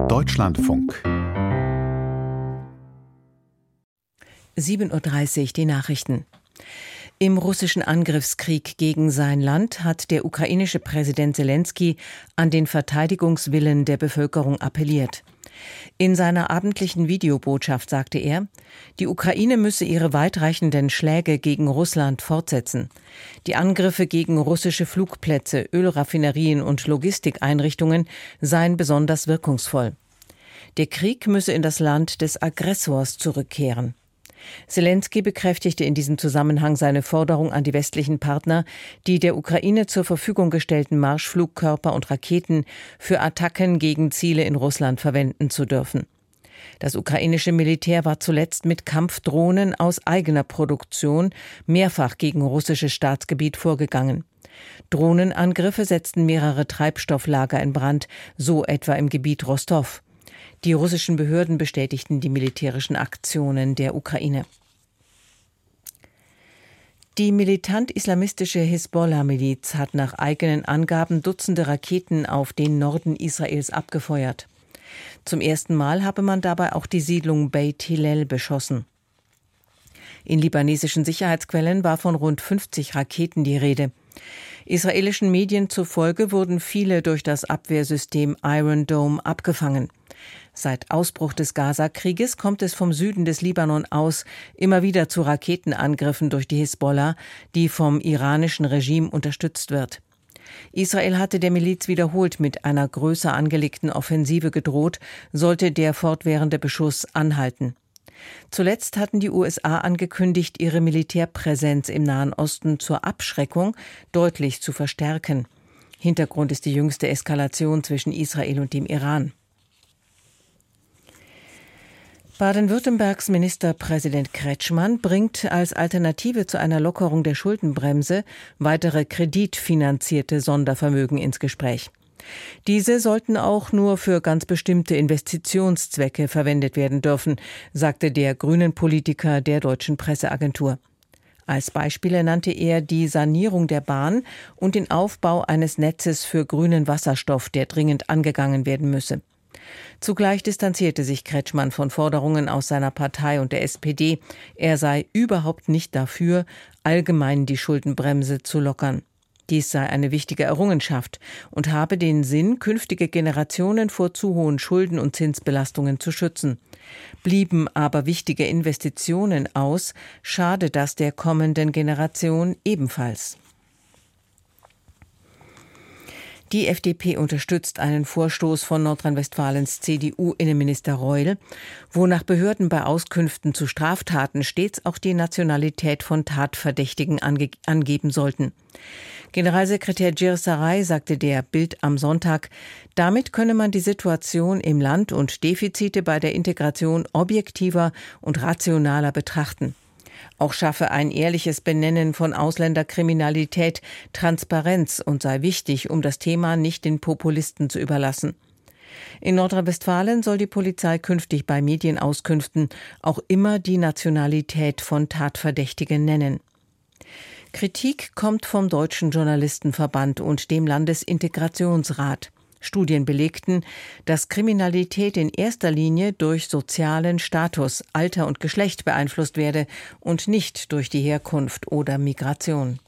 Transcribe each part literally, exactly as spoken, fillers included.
Deutschlandfunk. sieben Uhr dreißig, die Nachrichten. Im russischen Angriffskrieg gegen sein Land hat der ukrainische Präsident Selenskyj an den Verteidigungswillen der Bevölkerung appelliert. In seiner abendlichen Videobotschaft sagte er, die Ukraine müsse ihre weitreichenden Schläge gegen Russland fortsetzen. Die Angriffe gegen russische Flugplätze, Ölraffinerien und Logistikeinrichtungen seien besonders wirkungsvoll. Der Krieg müsse in das Land des Aggressors zurückkehren. Selenskyj bekräftigte in diesem Zusammenhang seine Forderung an die westlichen Partner, die der Ukraine zur Verfügung gestellten Marschflugkörper und Raketen für Attacken gegen Ziele in Russland verwenden zu dürfen. Das ukrainische Militär war zuletzt mit Kampfdrohnen aus eigener Produktion mehrfach gegen russisches Staatsgebiet vorgegangen. Drohnenangriffe setzten mehrere Treibstofflager in Brand, so etwa im Gebiet Rostow. Die russischen Behörden bestätigten die militärischen Aktionen der Ukraine. Die militant-islamistische Hisbollah-Miliz hat nach eigenen Angaben Dutzende Raketen auf den Norden Israels abgefeuert. Zum ersten Mal habe man dabei auch die Siedlung Beit Hillel beschossen. In libanesischen Sicherheitsquellen war von rund fünfzig Raketen die Rede. Israelischen Medien zufolge wurden viele durch das Abwehrsystem Iron Dome abgefangen. Seit Ausbruch des Gaza-Krieges kommt es vom Süden des Libanon aus immer wieder zu Raketenangriffen durch die Hisbollah, die vom iranischen Regime unterstützt wird. Israel hatte der Miliz wiederholt mit einer größer angelegten Offensive gedroht, sollte der fortwährende Beschuss anhalten. Zuletzt hatten die U S A angekündigt, ihre Militärpräsenz im Nahen Osten zur Abschreckung deutlich zu verstärken. Hintergrund ist die jüngste Eskalation zwischen Israel und dem Iran. Baden-Württembergs Ministerpräsident Kretschmann bringt als Alternative zu einer Lockerung der Schuldenbremse weitere kreditfinanzierte Sondervermögen ins Gespräch. Diese sollten auch nur für ganz bestimmte Investitionszwecke verwendet werden dürfen, sagte der Grünen-Politiker der deutschen Presseagentur. Als Beispiele nannte er die Sanierung der Bahn und den Aufbau eines Netzes für grünen Wasserstoff, der dringend angegangen werden müsse. Zugleich distanzierte sich Kretschmann von Forderungen aus seiner Partei und der S P D. Er sei überhaupt nicht dafür, allgemein die Schuldenbremse zu lockern. Dies sei eine wichtige Errungenschaft und habe den Sinn, künftige Generationen vor zu hohen Schulden und Zinsbelastungen zu schützen. Blieben aber wichtige Investitionen aus, schade das der kommenden Generation ebenfalls. Die F D P unterstützt einen Vorstoß von Nordrhein-Westfalens C D U-Innenminister Reul, wo nach Behörden bei Auskünften zu Straftaten stets auch die Nationalität von Tatverdächtigen ange- angeben sollten. Generalsekretär Gir Saray sagte der Bild am Sonntag, damit könne man die Situation im Land und Defizite bei der Integration objektiver und rationaler betrachten. Auch schaffe ein ehrliches Benennen von Ausländerkriminalität Transparenz und sei wichtig, um das Thema nicht den Populisten zu überlassen. In Nordrhein-Westfalen soll die Polizei künftig bei Medienauskünften auch immer die Nationalität von Tatverdächtigen nennen. Kritik kommt vom Deutschen Journalistenverband und dem Landesintegrationsrat. Studien belegten, dass Kriminalität in erster Linie durch sozialen Status, Alter und Geschlecht beeinflusst werde und nicht durch die Herkunft oder Migration.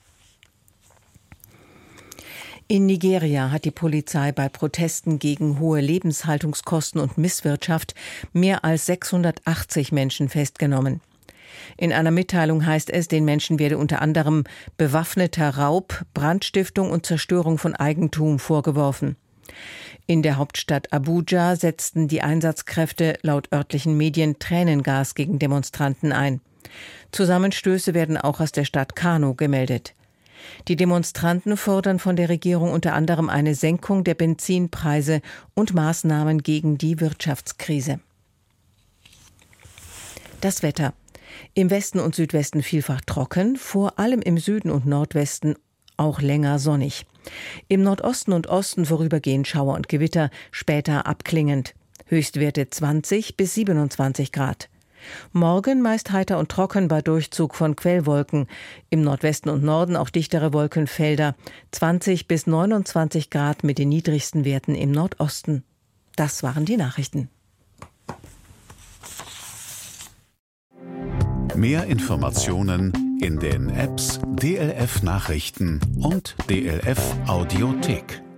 In Nigeria hat die Polizei bei Protesten gegen hohe Lebenshaltungskosten und Misswirtschaft mehr als sechshundertachtzig Menschen festgenommen. In einer Mitteilung heißt es, den Menschen werde unter anderem bewaffneter Raub, Brandstiftung und Zerstörung von Eigentum vorgeworfen. In der Hauptstadt Abuja setzten die Einsatzkräfte laut örtlichen Medien Tränengas gegen Demonstranten ein. Zusammenstöße werden auch aus der Stadt Kano gemeldet. Die Demonstranten fordern von der Regierung unter anderem eine Senkung der Benzinpreise und Maßnahmen gegen die Wirtschaftskrise. Das Wetter. Im Westen und Südwesten vielfach trocken, vor allem im Süden und Nordwesten auch länger sonnig. Im Nordosten und Osten vorübergehend Schauer und Gewitter, später abklingend. Höchstwerte zwanzig bis siebenundzwanzig Grad. Morgen meist heiter und trocken bei Durchzug von Quellwolken. Im Nordwesten und Norden auch dichtere Wolkenfelder. zwanzig bis neunundzwanzig Grad mit den niedrigsten Werten im Nordosten. Das waren die Nachrichten. Mehr Informationen in den Apps D L F Nachrichten und D L F Audiothek.